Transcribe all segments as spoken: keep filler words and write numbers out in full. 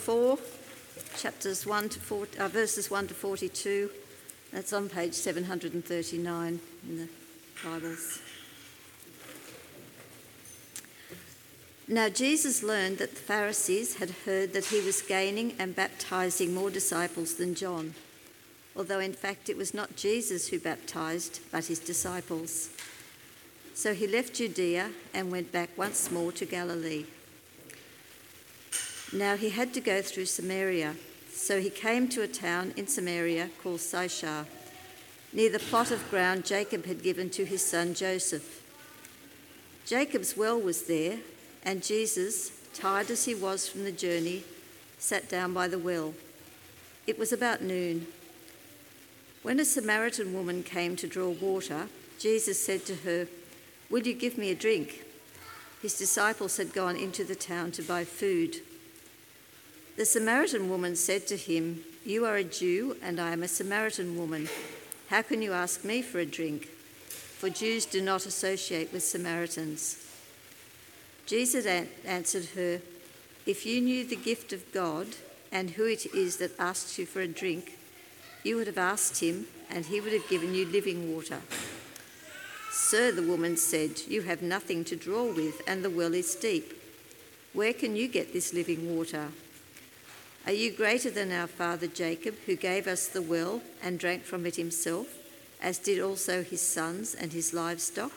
four, chapters one to four, uh, verses one to forty-two. That's on page seven hundred thirty-nine in the Bibles. Now Jesus learned that the Pharisees had heard that he was gaining and baptising more disciples than John, although in fact it was not Jesus who baptised, but his disciples. So he left Judea and went back once more to Galilee. Now he had to go through Samaria, so he came to a town in Samaria called Sychar, near the plot of ground Jacob had given to his son Joseph. Jacob's well was there, and Jesus, tired as he was from the journey, sat down by the well. It was about noon. When a Samaritan woman came to draw water, Jesus said to her, "Will you give me a drink?" His disciples had gone into the town to buy food. The Samaritan woman said to him, "You are a Jew, and I am a Samaritan woman. How can you ask me for a drink?" For Jews do not associate with Samaritans. Jesus answered her, "If you knew the gift of God and who it is that asks you for a drink, you would have asked him, and he would have given you living water." "Sir," the woman said, "you have nothing to draw with, and the well is deep. Where can you get this living water? Are you greater than our father Jacob, who gave us the well and drank from it himself, as did also his sons and his livestock?"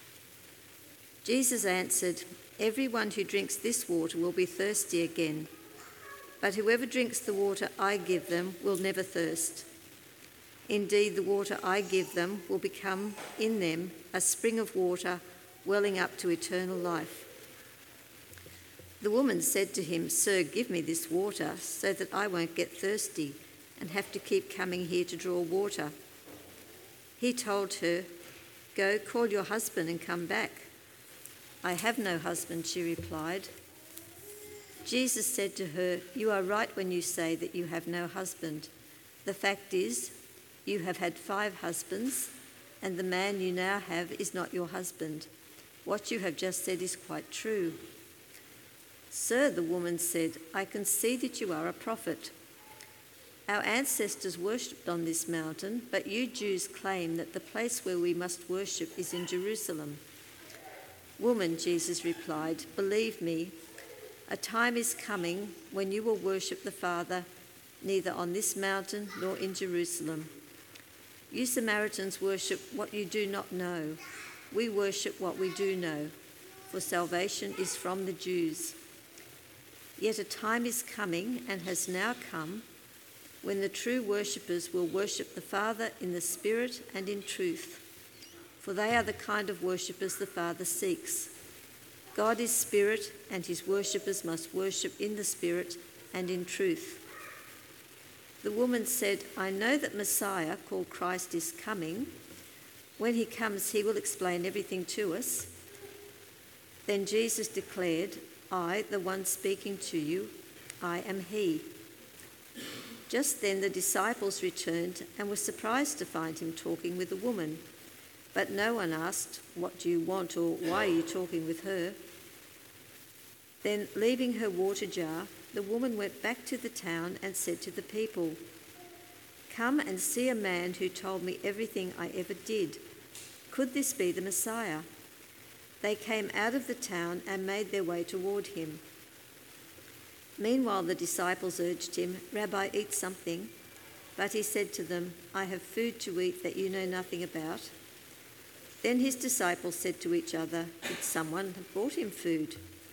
Jesus answered, "Everyone who drinks this water will be thirsty again, but whoever drinks the water I give them will never thirst. Indeed, the water I give them will become in them a spring of water welling up to eternal life." The woman said to him, "Sir, give me this water so that I won't get thirsty and have to keep coming here to draw water." He told her, "Go, call your husband and come back." "I have no husband," she replied. Jesus said to her, "You are right when you say that you have no husband. The fact is, you have had five husbands, and the man you now have is not your husband. What you have just said is quite true." "Sir," the woman said, "I can see that you are a prophet. Our ancestors worshipped on this mountain, but you Jews claim that the place where we must worship is in Jerusalem." "Woman," Jesus replied, "believe me, a time is coming when you will worship the Father neither on this mountain nor in Jerusalem. You Samaritans worship what you do not know. We worship what we do know, for salvation is from the Jews. Yet a time is coming, and has now come, when the true worshippers will worship the Father in the Spirit and in truth, for they are the kind of worshippers the Father seeks. God is Spirit, and his worshippers must worship in the Spirit and in truth." The woman said, "I know that Messiah, called Christ, is coming. When he comes, he will explain everything to us." Then Jesus declared, "I, the one speaking to you, I am he." Just then the disciples returned and were surprised to find him talking with a woman. But no one asked, "What do you want?" or "Why are you talking with her?" Then, leaving her water jar, the woman went back to the town and said to the people, "Come and see a man who told me everything I ever did. Could this be the Messiah?" They came out of the town and made their way toward him. Meanwhile, the disciples urged him, "Rabbi, eat something." But he said to them, "I have food to eat that you know nothing about." Then his disciples said to each other, "Did someone have brought him food?"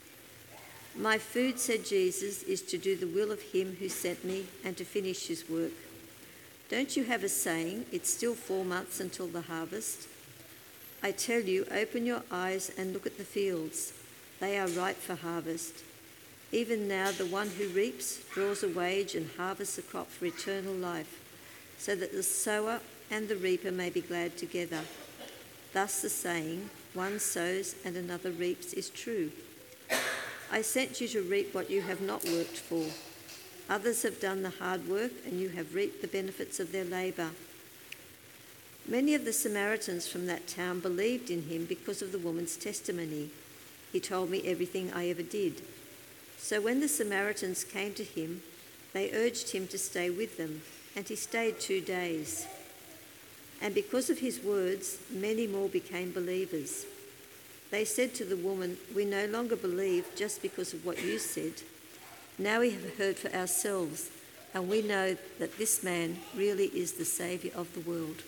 "My food," said Jesus, "is to do the will of him who sent me and to finish his work. Don't you have a saying, 'It's still four months until the harvest'? I tell you, open your eyes and look at the fields. They are ripe for harvest. Even now the one who reaps draws a wage and harvests a crop for eternal life, so that the sower and the reaper may be glad together. Thus the saying, 'One sows and another reaps' is true. I sent you to reap what you have not worked for. Others have done the hard work, and you have reaped the benefits of their labour." Many of the Samaritans from that town believed in him because of the woman's testimony. "He told me everything I ever did." So when the Samaritans came to him, they urged him to stay with them, and he stayed two days. And because of his words, many more became believers. They said to the woman, "We no longer believe just because of what you said. Now we have heard for ourselves, and we know that this man really is the Saviour of the world."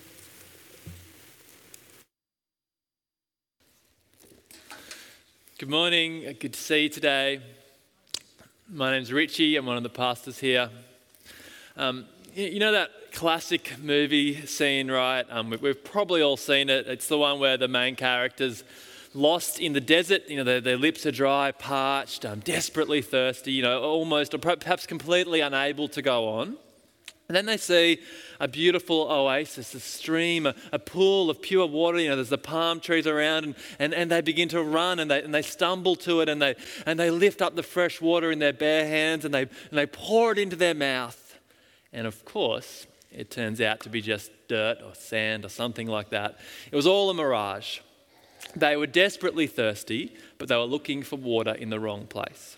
Good morning, good to see you today. My name's Richie, I'm one of the pastors here. Um, you know that classic movie scene, right? Um, we've probably all seen it. It's the one where the main character's lost in the desert. You know, their, their lips are dry, parched, um, desperately thirsty, you know, almost or perhaps completely unable to go on. And then they see a beautiful oasis, a stream, a, a pool of pure water. You know, there's the palm trees around, and, and, and they begin to run, and they and they stumble to it, and they and they lift up the fresh water in their bare hands, and they and they pour it into their mouth. And of course, it turns out to be just dirt or sand or something like that. It was all a mirage. They were desperately thirsty, but they were looking for water in the wrong place.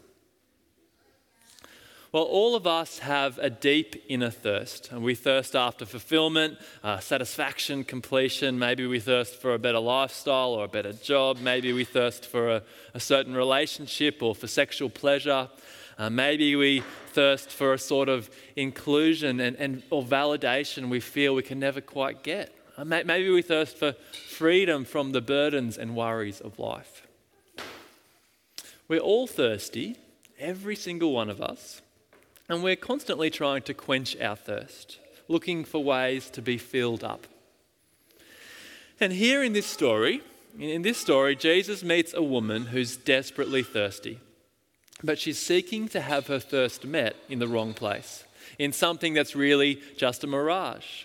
Well, all of us have a deep inner thirst, and we thirst after fulfillment, uh, satisfaction, completion. Maybe we thirst for a better lifestyle or a better job. Maybe we thirst for a, a certain relationship or for sexual pleasure. Uh, maybe we thirst for a sort of inclusion and, and or validation we feel we can never quite get. Uh, may, maybe we thirst for freedom from the burdens and worries of life. We're all thirsty, every single one of us. And we're constantly trying to quench our thirst, looking for ways to be filled up. And here in this story, in this story, Jesus meets a woman who's desperately thirsty, but she's seeking to have her thirst met in the wrong place, in something that's really just a mirage.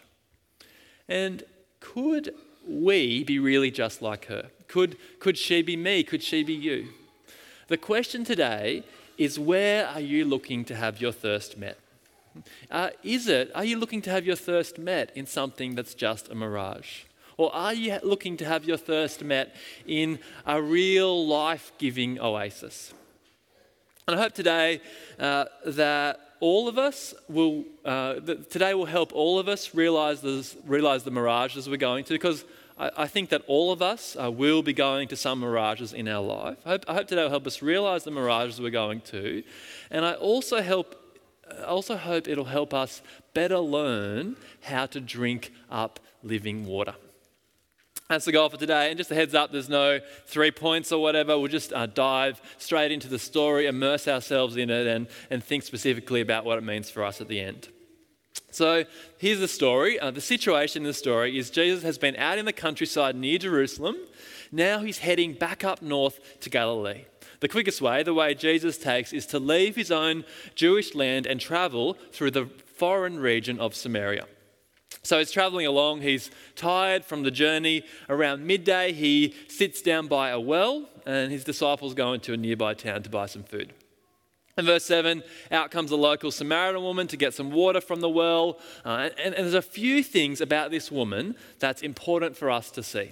And could we be really just like her? Could, could she be me? Could she be you? The question today is, where are you looking to have your thirst met? Uh, is it, are you looking to have your thirst met in something that's just a mirage? Or are you looking to have your thirst met in a real life-giving oasis? And I hope today uh, that all of us will, uh, that today will help all of us realize, this, realize the mirages we're going to, because I think that all of us uh, will be going to some mirages in our life. I hope, I hope today will help us realize the mirages we're going to. And I also, help, I also hope it'll help us better learn how to drink up living water. That's the goal for today. And just a heads up, there's no three points or whatever. We'll just uh, dive straight into the story, immerse ourselves in it, and, and think specifically about what it means for us at the end. So here's the story. Uh, the situation in the story is Jesus has been out in the countryside near Jerusalem. Now he's heading back up north to Galilee. The quickest way, the way Jesus takes, is to leave his own Jewish land and travel through the foreign region of Samaria. So he's traveling along. He's tired from the journey. Around midday, he sits down by a well, and his disciples go into a nearby town to buy some food. In verse seven, out comes a local Samaritan woman to get some water from the well. Uh, and, and there's a few things about this woman that's important for us to see.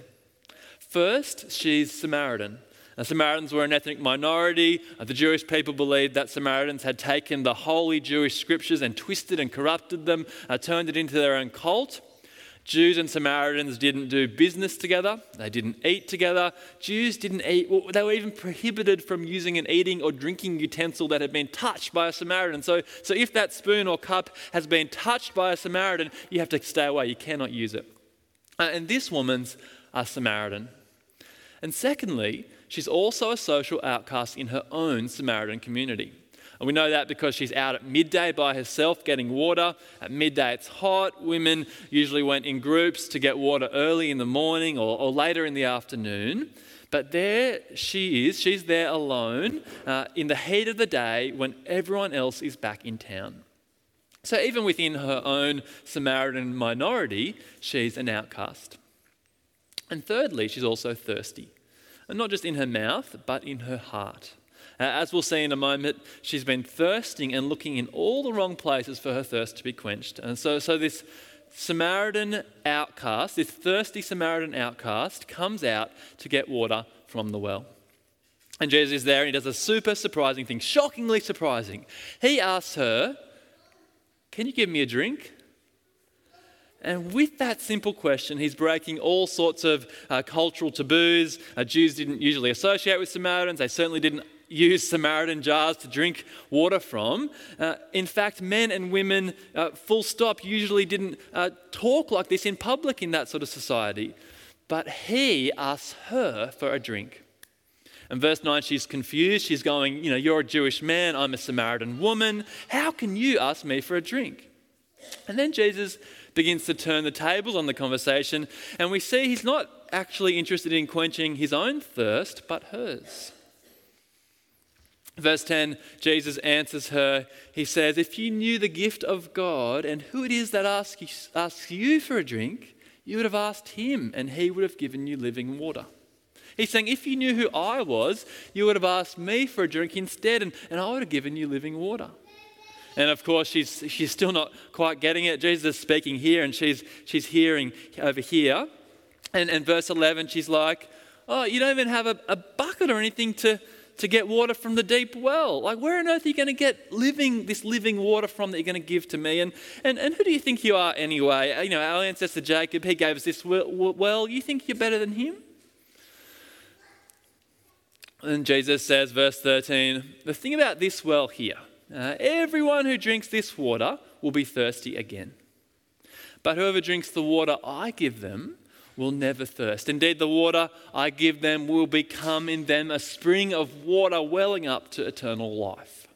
First, she's Samaritan. Now, Samaritans were an ethnic minority. Uh, the Jewish people believed that Samaritans had taken the holy Jewish scriptures and twisted and corrupted them, uh, turned it into their own cult. Jews and Samaritans didn't do business together. They didn't eat together. Jews didn't eat. Well, they were even prohibited from using an eating or drinking utensil that had been touched by a Samaritan. So, so if that spoon or cup has been touched by a Samaritan, you have to stay away. You cannot use it. Uh, and this woman's a Samaritan. And secondly, she's also a social outcast in her own Samaritan community. And we know that because she's out at midday by herself getting water. At midday it's hot. Women usually went in groups to get water early in the morning or, or later in the afternoon. But there she is. She's there alone uh, in the heat of the day when everyone else is back in town. So even within her own Samaritan minority, she's an outcast. And thirdly, she's also thirsty. And not just in her mouth, but in her heart. Uh, as we'll see in a moment, she's been thirsting and looking in all the wrong places for her thirst to be quenched. And so, so this Samaritan outcast, this thirsty Samaritan outcast, comes out to get water from the well. And Jesus is there and he does a super surprising thing, shockingly surprising. He asks her, "Can you give me a drink?" And with that simple question, he's breaking all sorts of uh, cultural taboos. Uh, Jews didn't usually associate with Samaritans. They certainly didn't use Samaritan jars to drink water from. Uh, in fact, men and women, uh, full stop, usually didn't uh, talk like this in public in that sort of society. But he asks her for a drink. In verse nine, she's confused. She's going, you know, "You're a Jewish man, I'm a Samaritan woman. How can you ask me for a drink?" And then Jesus begins to turn the tables on the conversation, and we see he's not actually interested in quenching his own thirst, but hers. Verse ten, Jesus answers her. He says, "If you knew the gift of God and who it is that asks you, asks you for a drink, you would have asked him and he would have given you living water." He's saying, if you knew who I was, you would have asked me for a drink instead, and, and I would have given you living water. And of course, she's she's still not quite getting it. Jesus is speaking here, and she's she's hearing over here. And, and verse eleven, she's like, "Oh, you don't even have a, a bucket or anything to, to get water from the deep well. Like, where on earth are you going to get living this living water from that you're going to give to me? And, and and who do you think you are anyway? You know, our ancestor Jacob, he gave us this well. You think you're better than him?" And Jesus says, verse thirteen, "The thing about this well here, Uh, everyone who drinks this water will be thirsty again. But whoever drinks the water I give them will never thirst. Indeed, the water I give them will become in them a spring of water welling up to eternal life."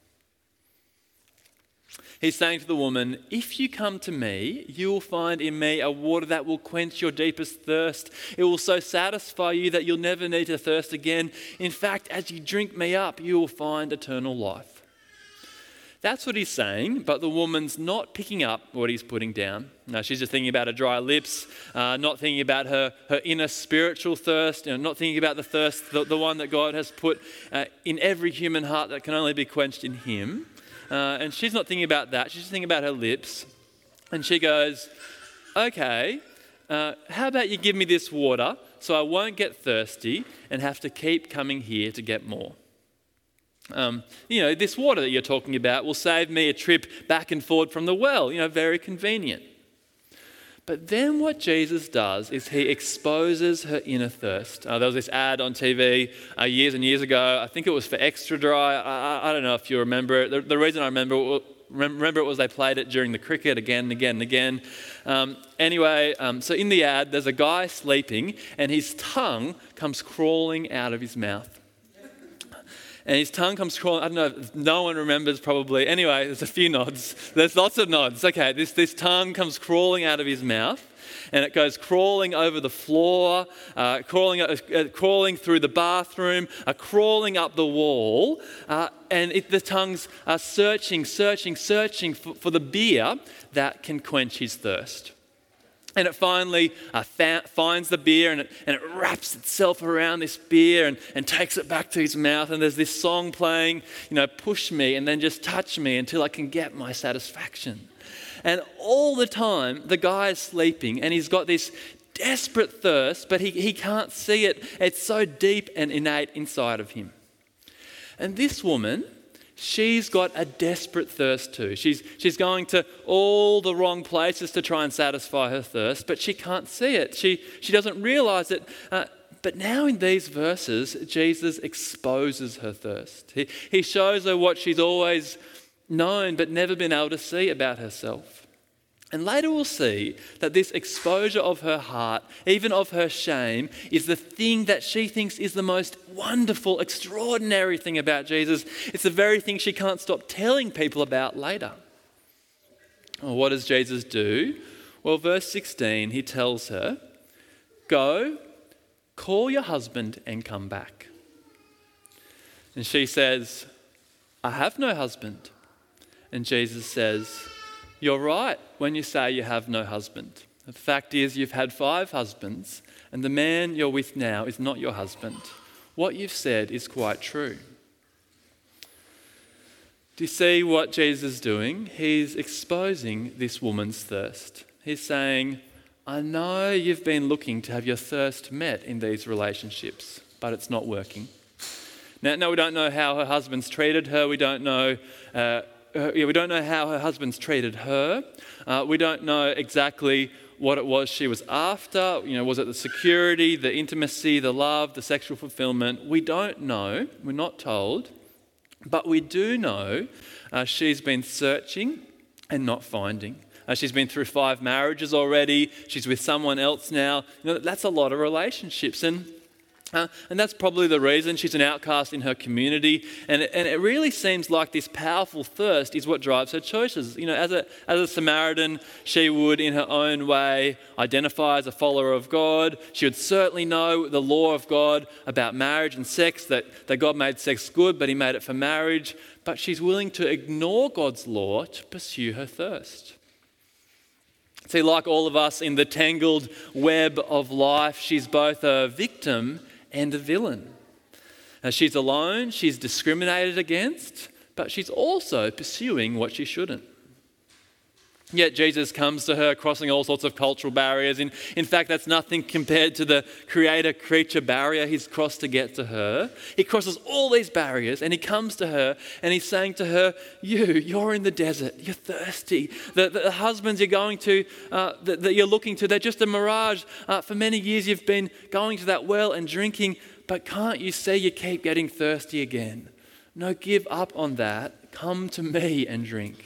He's saying to the woman, if you come to me, you will find in me a water that will quench your deepest thirst. It will so satisfy you that you'll never need to thirst again. In fact, as you drink me up, you will find eternal life. That's what he's saying, but the woman's not picking up what he's putting down. No, she's just thinking about her dry lips, uh, not thinking about her, her inner spiritual thirst, you know, not thinking about the thirst, the, the one that God has put uh, in every human heart that can only be quenched in him. Uh, and she's not thinking about that. She's just thinking about her lips. And she goes, "Okay, uh, how about you give me this water so I won't get thirsty and have to keep coming here to get more? Um, you know, this water that you're talking about will save me a trip back and forward from the well. You know, very convenient." But then what Jesus does is he exposes her inner thirst. Uh, there was this ad on T V uh, years and years ago. I think it was for Extra Dry. I, I, I don't know if you remember it. The, the reason I remember it, remember it was they played it during the cricket again and again and again. Um, anyway, um, so in the ad, there's a guy sleeping and his tongue comes crawling out of his mouth. And his tongue comes crawling. I don't know, if no one remembers probably. Anyway, there's a few nods. There's lots of nods. Okay, this, this tongue comes crawling out of his mouth. And it goes crawling over the floor, uh, crawling, uh, crawling through the bathroom, uh, crawling up the wall. Uh, and it, the tongue's uh, searching, searching, searching for, for the beer that can quench his thirst. And it finally uh, fa- finds the beer and it, and it wraps itself around this beer and, and takes it back to his mouth. And there's this song playing, you know, push me and then just touch me until I can get my satisfaction. And all the time, the guy is sleeping and he's got this desperate thirst, but he, he can't see it. It's so deep and innate inside of him. And this woman, she's got a desperate thirst too. She's, she's going to all the wrong places to try and satisfy her thirst, but she can't see it. She, she doesn't realize it. Uh, but now in these verses, Jesus exposes her thirst. He, he shows her what she's always known but never been able to see about herself. And later we'll see that this exposure of her heart, even of her shame, is the thing that she thinks is the most wonderful, extraordinary thing about Jesus. It's the very thing she can't stop telling people about later. Well, what does Jesus do? Well, verse sixteen, he tells her, "Go, call your husband and come back." And she says, "I have no husband." And Jesus says, "You're right when you say you have no husband. The fact is you've had five husbands, and the man you're with now is not your husband. What you've said is quite true." Do you see what Jesus is doing? He's exposing this woman's thirst. He's saying, I know you've been looking to have your thirst met in these relationships, but it's not working. Now, now we don't know how her husband's treated her. We don't know. Uh, uh, yeah, we don't know how her husband's treated her. Uh, we don't know exactly what it was she was after. You know, was it the security, the intimacy, the love, the sexual fulfillment? We don't know. We're not told. But we do know uh, she's been searching and not finding. Uh, she's been through five marriages already. She's with someone else now. You know, that's a lot of relationships. And Uh, and that's probably the reason she's an outcast in her community. And it, and it really seems like this powerful thirst is what drives her choices. You know, as a, as a Samaritan, she would, in her own way, identify as a follower of God. She would certainly know the law of God about marriage and sex, that, that God made sex good, but he made it for marriage. But she's willing to ignore God's law to pursue her thirst. See, like all of us in the tangled web of life, she's both a victim and a villain. Now, she's alone, she's discriminated against, but she's also pursuing what she shouldn't. Yet Jesus comes to her crossing all sorts of cultural barriers. In, in fact, that's nothing compared to the creator-creature barrier he's crossed to get to her. He crosses all these barriers and he comes to her and he's saying to her, you, you're in the desert, you're thirsty. The, the, the husbands you're going to, uh, that, that you're looking to, they're just a mirage. Uh, for many years you've been going to that well and drinking, but can't you see you keep getting thirsty again? No, give up on that. Come to me and drink.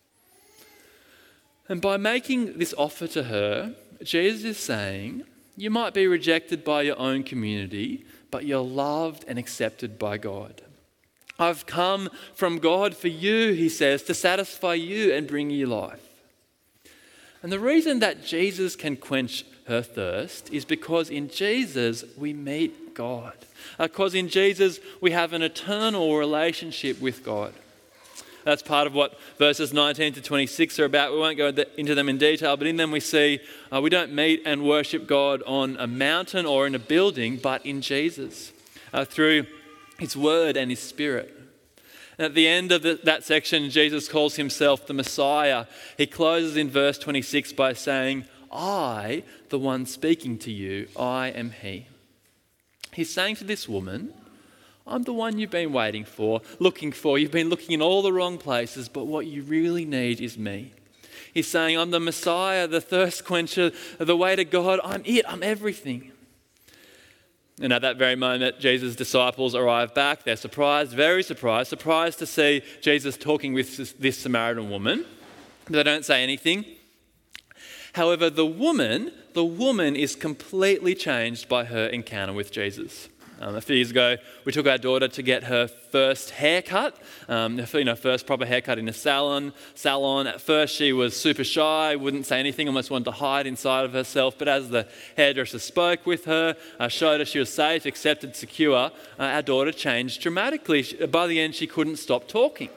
And by making this offer to her, Jesus is saying, you might be rejected by your own community, but you're loved and accepted by God. I've come from God for you, he says, to satisfy you and bring you life. And the reason that Jesus can quench her thirst is because in Jesus we meet God. Because in Jesus we have an eternal relationship with God. That's part of what verses nineteen to twenty-six are about. We won't go into them in detail, but in them we see uh, we don't meet and worship God on a mountain or in a building, but in Jesus, uh, through his word and his spirit. And at the end of the, that section, Jesus calls himself the Messiah. He closes in verse twenty-six by saying, I, the one speaking to you, I am he. He's saying to this woman, I'm the one you've been waiting for, looking for. You've been looking in all the wrong places, but what you really need is me. He's saying, I'm the Messiah, the thirst quencher, the way to God. I'm it, I'm everything. And at that very moment, Jesus' disciples arrive back. They're surprised, very surprised, surprised to see Jesus talking with this, this Samaritan woman. They don't say anything. However, the woman, the woman is completely changed by her encounter with Jesus. Um, a few years ago, we took our daughter to get her first haircut, um, you know, first proper haircut in a salon. Salon. At first, she was super shy, wouldn't say anything, almost wanted to hide inside of herself. But as the hairdresser spoke with her, uh, showed her she was safe, accepted, secure, uh, our daughter changed dramatically. She, by the end, she couldn't stop talking.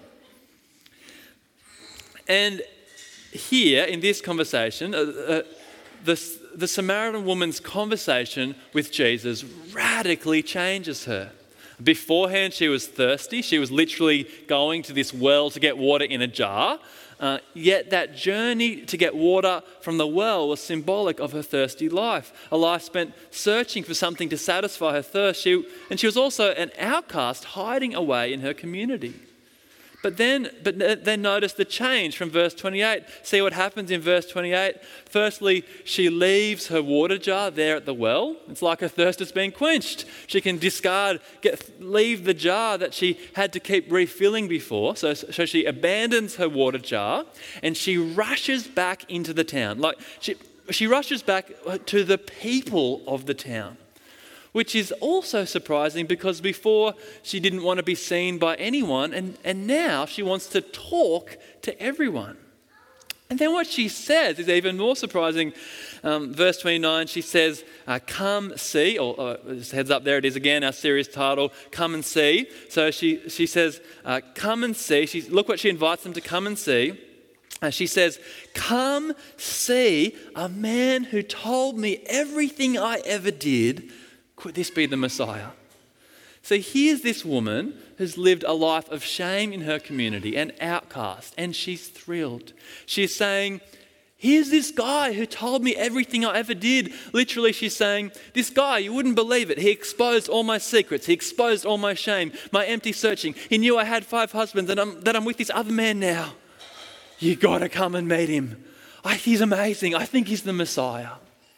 And here, in this conversation, uh, uh, the The Samaritan woman's conversation with Jesus radically changes her. Beforehand, she was thirsty. She was literally going to this well to get water in a jar. Uh, yet that journey to get water from the well was symbolic of her thirsty life, a life spent searching for something to satisfy her thirst. She, and she was also an outcast hiding away in her community. But then, but then notice the change from verse twenty-eight. See what happens in verse twenty-eight. Firstly, she leaves her water jar there at the well. It's like her thirst has been quenched. She can discard, get, leave the jar that she had to keep refilling before. So, so she abandons her water jar and she rushes back into the town. Like she, she rushes back to the people of the town. Which is also surprising because before she didn't want to be seen by anyone and, and now she wants to talk to everyone. And then what she says is even more surprising. Um, verse twenty-nine, she says, uh, come see, or uh, heads up, there it is again, our series title, Come and See. So she, she says, uh, come and see. She, look what she invites them to come and see. Uh, she says, come see a man who told me everything I ever did. Could this be the Messiah? So here's this woman who's lived a life of shame in her community, an outcast, and she's thrilled. She's saying, Here's this guy who told me everything I ever did. Literally, she's saying, this guy, you wouldn't believe it. He exposed all my secrets. He exposed all my shame, my empty searching. He knew I had five husbands and I'm, that I'm with this other man now. You got to come and meet him. I, he's amazing. I think he's the Messiah.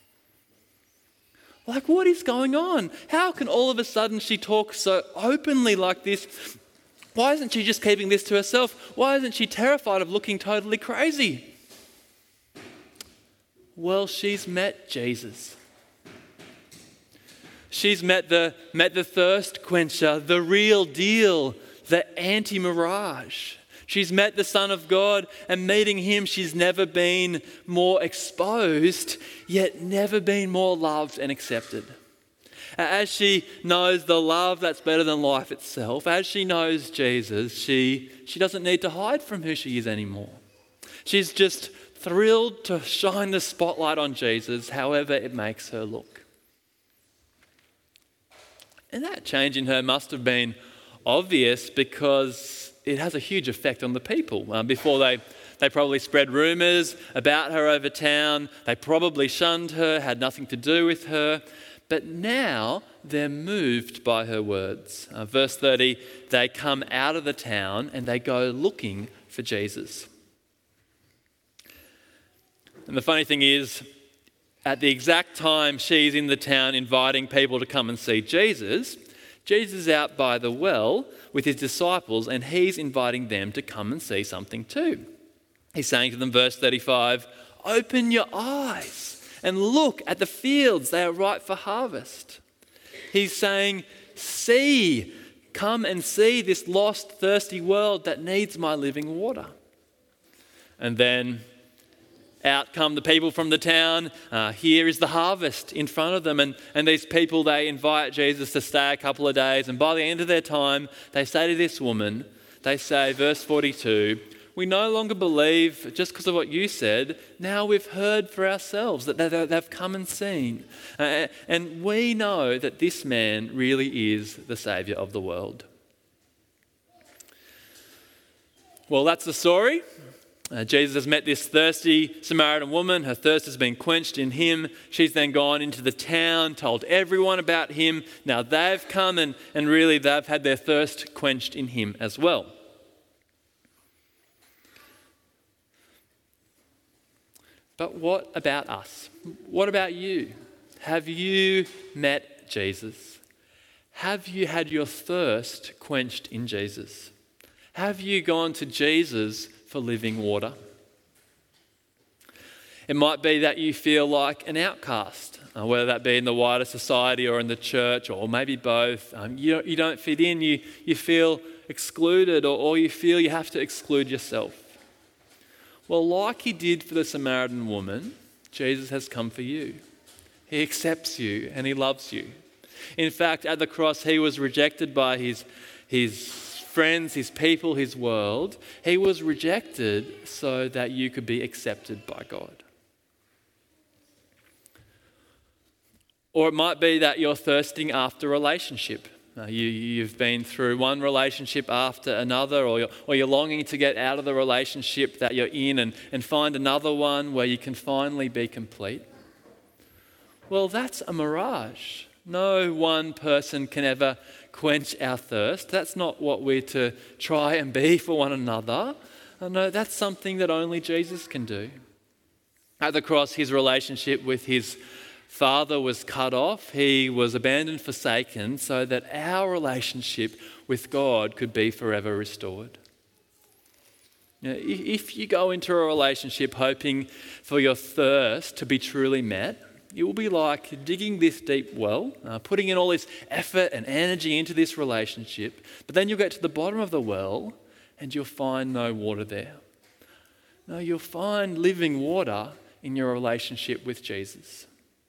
Like, what is going on? How can all of a sudden she talk so openly like this? Why isn't she just keeping this to herself? Why isn't she terrified of looking totally crazy? Well, she's met Jesus. She's met the, met the thirst quencher, the real deal, the anti-mirage. She's met the Son of God, and meeting him, she's never been more exposed, yet never been more loved and accepted. As she knows the love that's better than life itself, as she knows Jesus, she, she doesn't need to hide from who she is anymore. She's just thrilled to shine the spotlight on Jesus, however it makes her look. And that change in her must have been obvious because it has a huge effect on the people. Um, before they, they probably spread rumours about her over town. They probably shunned her, had nothing to do with her. But now they're moved by her words. Uh, verse thirty, they come out of the town and they go looking for Jesus. And the funny thing is, at the exact time she's in the town inviting people to come and see Jesus, Jesus is out by the well with his disciples and he's inviting them to come and see something too. He's saying to them, verse thirty-five, open your eyes and look at the fields, they are ripe for harvest. He's saying, see, come and see this lost, thirsty world that needs my living water. And then out come the people from the town. Uh, here is the harvest in front of them. And, and these people, they invite Jesus to stay a couple of days. And by the end of their time, they say to this woman, they say, verse forty-two, we no longer believe just because of what you said. Now we've heard for ourselves that they've come and seen. Uh, and we know that this man really is the Saviour of the world. Well, that's the story. Uh, Jesus has met this thirsty Samaritan woman. Her thirst has been quenched in him. She's then gone into the town, told everyone about him. Now they've come and, and really they've had their thirst quenched in him as well. But what about us? What about you? Have you met Jesus? Have you had your thirst quenched in Jesus? Have you gone to Jesus for living water? It might be that you feel like an outcast, uh, whether that be in the wider society or in the church, or maybe both. Um, you, don't, you don't fit in, you, you feel excluded, or, or you feel you have to exclude yourself. Well, like he did for the Samaritan woman, Jesus has come for you. He accepts you and he loves you. In fact, at the cross, he was rejected by his, his friends, his people, his world. He was rejected so that you could be accepted by God. Or it might be that you're thirsting after a relationship. Uh, you, you've been through one relationship after another, or you're, or you're longing to get out of the relationship that you're in and, and find another one where you can finally be complete. Well, that's a mirage. No one person can ever quench our thirst. That's not what we're to try and be for one another. Uh, no, that's something that only Jesus can do. At the cross, his relationship with his Father was cut off. He was abandoned, forsaken, so that our relationship with God could be forever restored. Now, if you go into a relationship hoping for your thirst to be truly met, it will be like digging this deep well, uh, putting in all this effort and energy into this relationship, but then you'll get to the bottom of the well and you'll find no water there. No, you'll find living water in your relationship with Jesus.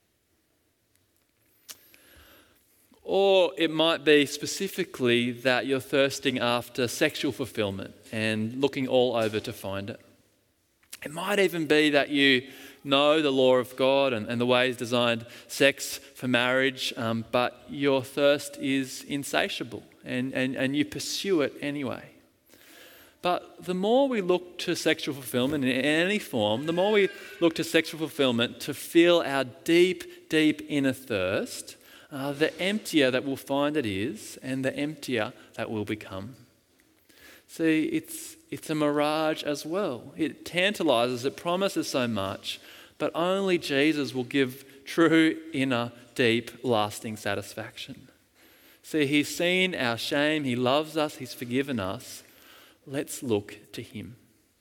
Or it might be specifically that you're thirsting after sexual fulfillment and looking all over to find it. It might even be that you know the law of God and, and the way He's designed sex for marriage, um, but your thirst is insatiable and, and, and you pursue it anyway. But the more we look to sexual fulfillment in any form, the more we look to sexual fulfillment to fill our deep, deep inner thirst, uh, the emptier that we'll find it is, and the emptier that we'll become. See, it's it's a mirage as well. It tantalizes, it promises so much, but only Jesus will give true inner, deep, lasting satisfaction. See, he's seen our shame, he loves us, he's forgiven us. Let's look to him.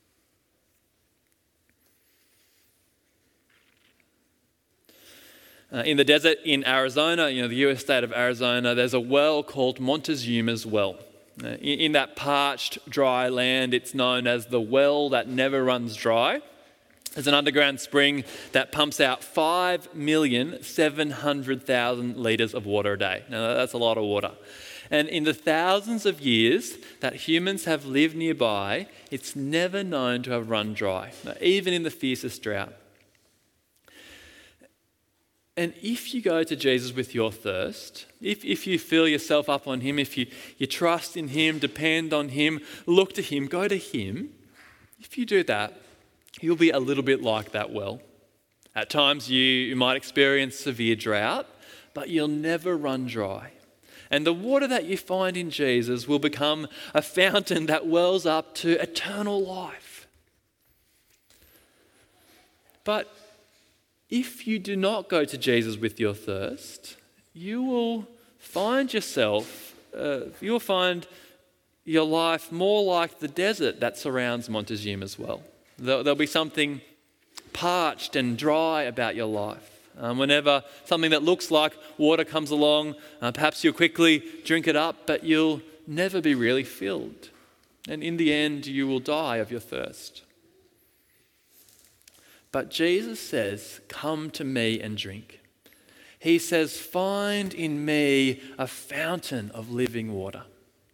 Uh, in the desert in Arizona, you know, the U S state of Arizona, there's a well called Montezuma's Well. Uh, in, in that parched, dry land, it's known as the well that never runs dry. There's an underground spring that pumps out five million seven hundred thousand litres of water a day. Now, that's a lot of water. And in the thousands of years that humans have lived nearby, it's never known to have run dry, even in the fiercest drought. And if you go to Jesus with your thirst, if, if you fill yourself up on him, if you, you trust in him, depend on him, look to him, go to him, if you do that, you'll be a little bit like that well. At times you, you might experience severe drought, but you'll never run dry. And the water that you find in Jesus will become a fountain that wells up to eternal life. But if you do not go to Jesus with your thirst, you will find yourself, uh, you'll find your life more like the desert that surrounds Montezuma's well. There'll, there'll be something parched and dry about your life. Um, whenever something that looks like water comes along, uh, perhaps you'll quickly drink it up, but you'll never be really filled. And in the end, you will die of your thirst. But Jesus says, come to me and drink. He says, find in me a fountain of living water.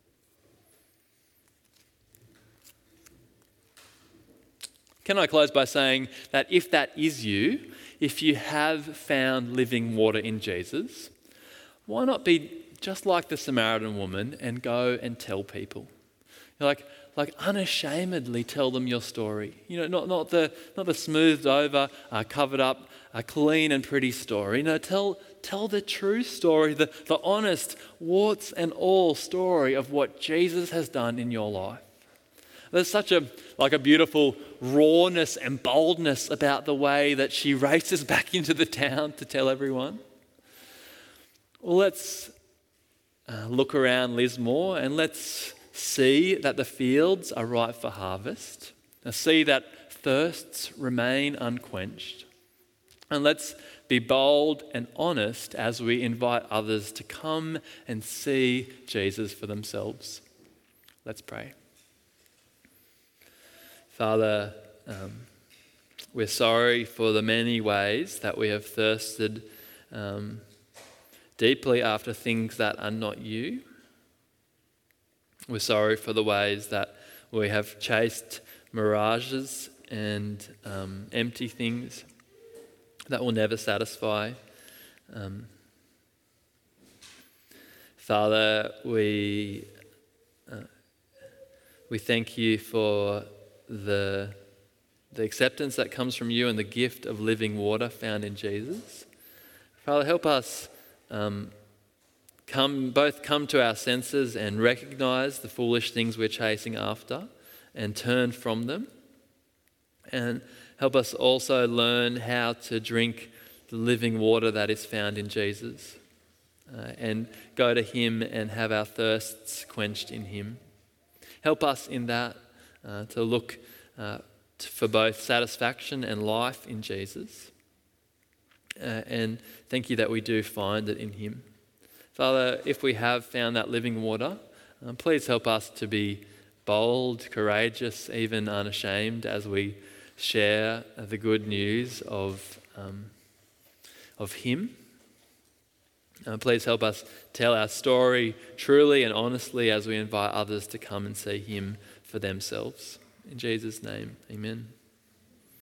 Can I close by saying that if that is you, if you have found living water in Jesus, why not be just like the Samaritan woman and go and tell people? Like, like unashamedly tell them your story. You know, not, not the not the smoothed over, uh, covered up, uh, clean and pretty story. No, tell tell the true story, the, the honest, warts and all story of what Jesus has done in your life. There's such a like a beautiful rawness and boldness about the way that she races back into the town to tell everyone. Well, let's uh, look around Lismore and let's see that the fields are ripe for harvest. Now, see that thirsts remain unquenched. And let's be bold and honest as we invite others to come and see Jesus for themselves. Let's pray. Father, um, we're sorry for the many ways that we have thirsted um, deeply after things that are not you. We're sorry for the ways that we have chased mirages and um, empty things that will never satisfy. Um, Father, we uh, we thank you for the the acceptance that comes from you and the gift of living water found in Jesus. Father, help us um, come both come to our senses and recognize the foolish things we're chasing after and turn from them. And help us also learn how to drink the living water that is found in Jesus uh, and go to him and have our thirsts quenched in him. Help us in that uh, to look uh, to, for both satisfaction and life in Jesus. Uh, and thank you that we do find it in him. Father, if we have found that living water, um, please help us to be bold, courageous, even unashamed as we share the good news of um, of him. Uh, please help us tell our story truly and honestly as we invite others to come and see him for themselves. In Jesus' name, amen.